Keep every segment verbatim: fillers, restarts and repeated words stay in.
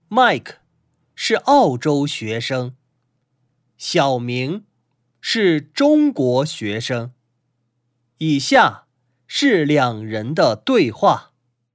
Mike 是澳洲学生，小明是中国学生。以下是两人的对话。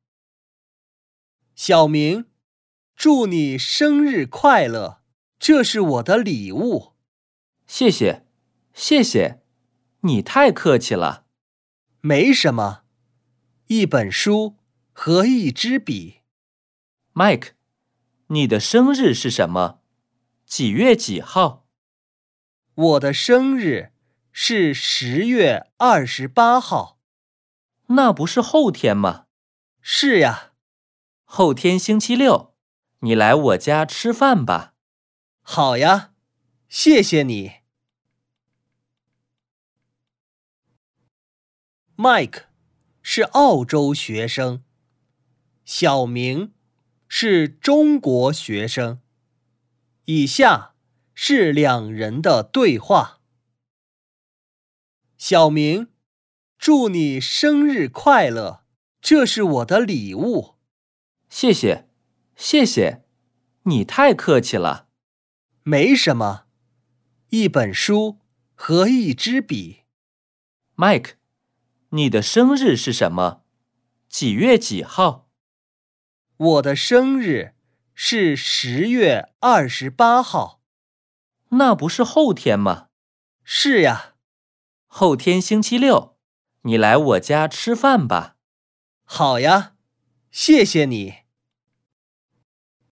小明，祝你生日快乐，这是我的礼物。 谢谢，谢谢，你太客气了。 没什么，一本书和一支笔。 Mike， 你的生日是什么？几月几号？ 我的生日是十月二十八号。 那不是后天吗？ 是呀。 后天星期六，你来我家吃饭吧。 好呀，谢谢你。Mike 是澳洲学生，小明是中国学生。以下是两人的对话。小明，祝你生日快乐，这是我的礼物。 谢谢，谢谢，你太客气了。 没什么，一本书和一支笔。 Mike， 你的生日是什么？几月几号？ 我的生日是十月二十八号。 那不是后天吗？ 是呀。 后天星期六，你来我家吃饭吧。 好呀，谢谢你。